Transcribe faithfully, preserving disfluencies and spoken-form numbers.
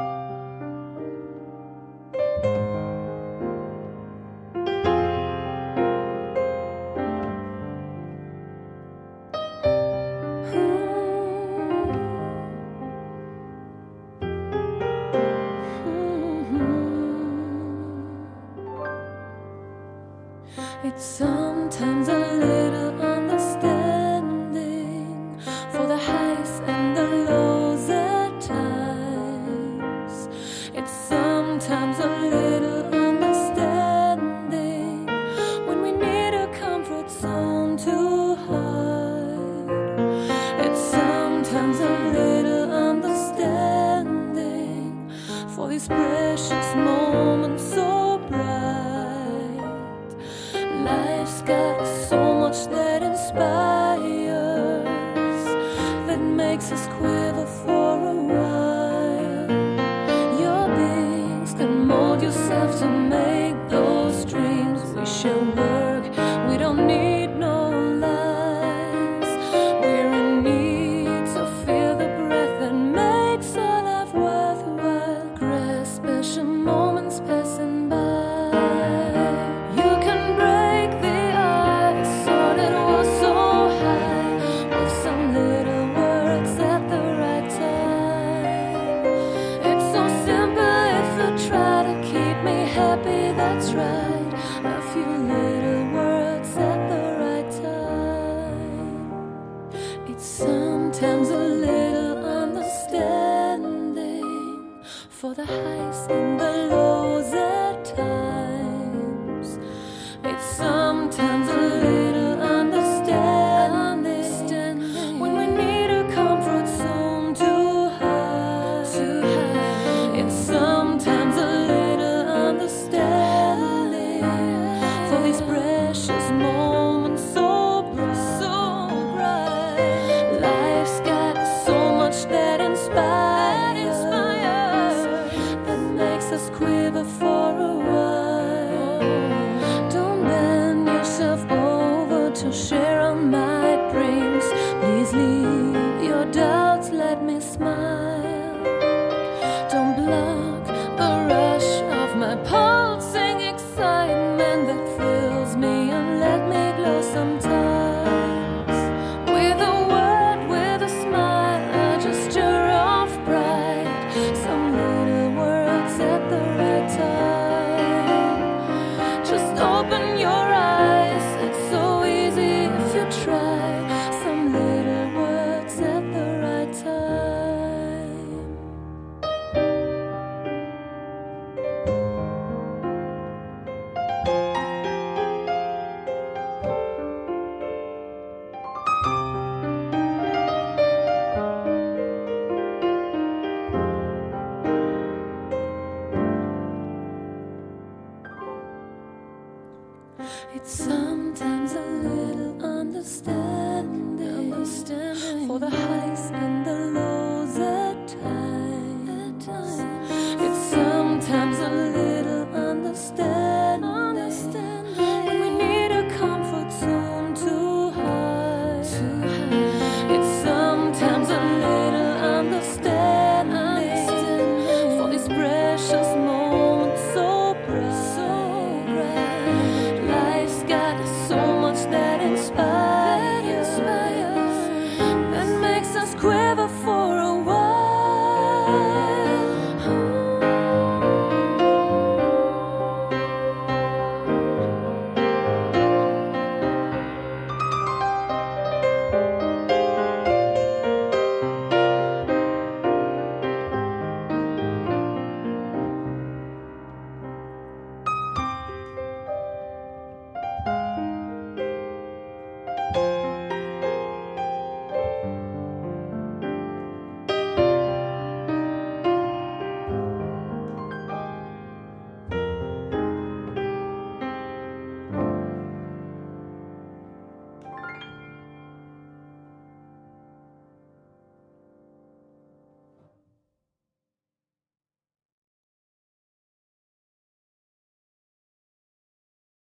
It's sometimes a little understanding for the highs and the lows at times. It's sometimes a little understanding when we need a comfort zone to hide. It's sometimes a little understanding for these precious moments so bright. Life's got so much that inspires, that makes us quiver for a while. Your wings can mold yourself to make those dreams. We shall work, we don't need no lies. We're in need to feel the breath that makes our life worthwhile. Grasp special moments passing by. That's right, a few little words at the right time. It's sometimes a little understanding for the highs and the lows at times. It's sometimes a little understanding when we need a comfort zone to hide. It's sometimes a little understanding for these precious moments so bright, so bright. Life's got so much that inspires, that makes us quiver for a while. Don't bend yourself over to share all my dreams. Please leave your doubts, let me smile. Don't block the rush of my pulsing excitement that fills me, and let me glow sometimes. With a word, with a smile, a gesture of pride. Some little words at the right time. Just open your eyes, it's so easy if you try. Some little words at the right time. It's sometimes a little understanding, understanding for the highs and the lows at times. It's sometimes a little understanding, understanding when we need a comfort zone to hide. It's sometimes a little understanding, understanding for these precious moments so bright, so bright. Life's got so much that inspires.